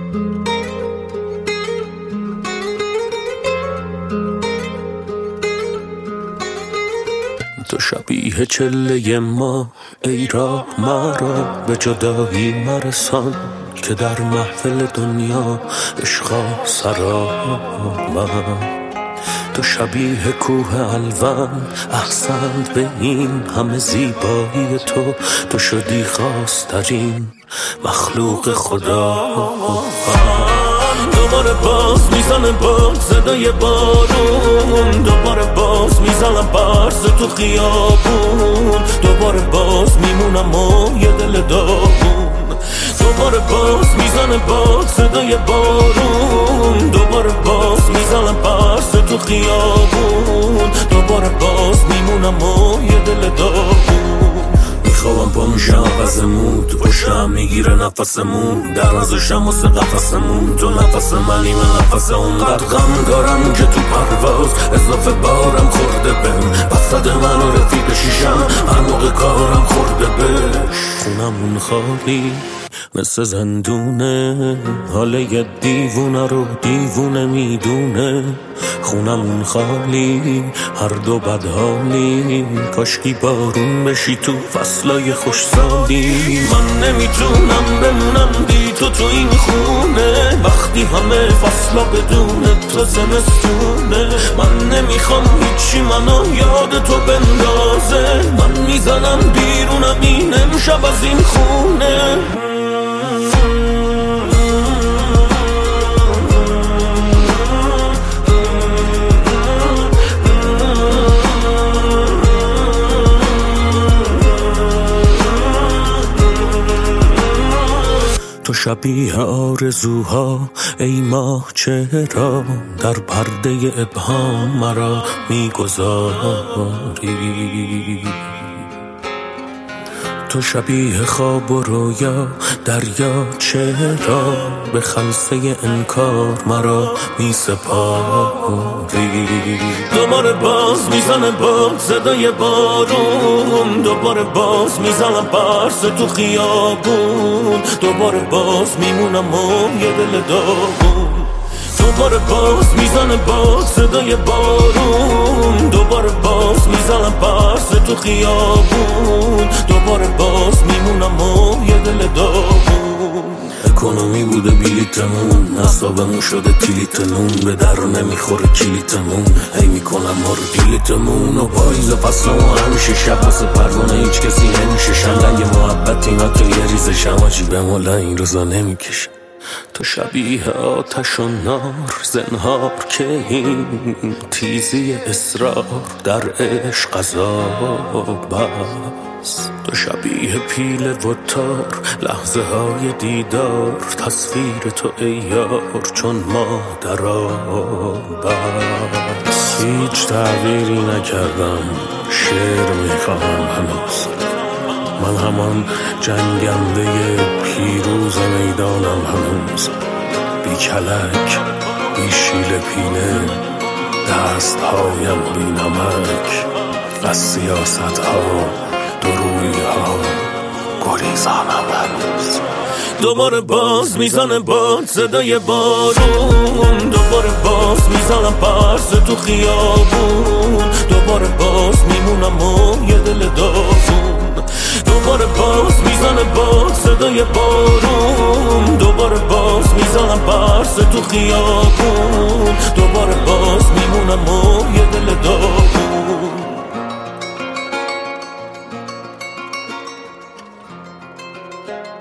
تو شبیه چله ما ای راه مرا به جدایی مرسان که در محفل دنیا عشقا سرا من. تو شبیه کوه الوان احسنت به این همه زیبایی تو شدی خواسترین مخلوق خدا. دوباره باز میزنه باد صدای بارون، دوباره باز میزنم برز تو خیابون، دوباره باز میمونم و یه دل داغون. دوباره باز میزنه باد صدای بارون، دوباره باز میزنم برز تو خیابون، دوباره باز میمونم و یه دل داغون. میخوام پا میشم عوضمون، تو پشتم میگیره نفسمون، در نزشم واسه قفسمون، تو نفس منی من نفس اونقدر غم دارم که تو پرواز اضافه بارم خورده بهم، وسط من و رفیق شیشم هر موقع کارم خورده بهش. خونمون خالی مثل زندونه، حال یه دیوونه رو دیوونه میدونه. خونمون خالی هر دو بدحالی، کاشکی بارون بشی تو فصلای خوش سالی. من نمیتونم بمونم بی تو این خونه، وقتی همه فصلا بدون تو زمستونه. من نمیخوام هیچی منو یاد تو بندازه، من میزنم بیرونم این امشب از این خونه. تو شبیه آرزوها ای ماه چرا در پرده ابهام مرا میگذاری. تو شبیه خواب و رویا دریا چرا به خلسه انکار مرا میسپاری. دوباره باز میزنه باد صدای بارون، دوباره باز میزنم برس تو خیابون، دوباره باز میمونم و یه دل داغون. دوباره باز میزنه باد صدای بارون، دوباره باز میزنم برس تو خیابون، دوباره باز میمونم و یه دل داغون. اکونومی بوده بلیتمون، اصابمون شده کلیتمون، به در نمیخوره کلیتمون، هی میکنم ما رو دیلیتمون. و پاییز فصل و همیشه شب واسه پروانه هیچ کسی نمیشه شنگ محبت اینا تو یه ریزشم آجی به مولا این روزا نمیکشم. تو شبیه آتش و نار زنهار که این تیزی اصرار در عشق عذاب است. تو شبیه پیل و تار لحظه های دیدار، تصویر تو ای یار چون ما در آب است. هیچ تغییری نکردم شعر میخواهم هنوز، من همان جنگنده پیروز میدانم هنوز. بی کلک بی شیل پینه دست هایم بی نمک، از سیاست ها دروی ها گریزانم هنوز. دوباره باز میزنه باد صدای بارون، دوباره باز میزنم برس تو خیابون، دوباره باز میمونم و یه دل داغون. دوباره باز میزنه باد صدای بارون، دوباره باز میزنم برس تو خیابون، دوباره باز میمونم و یه دل داغون.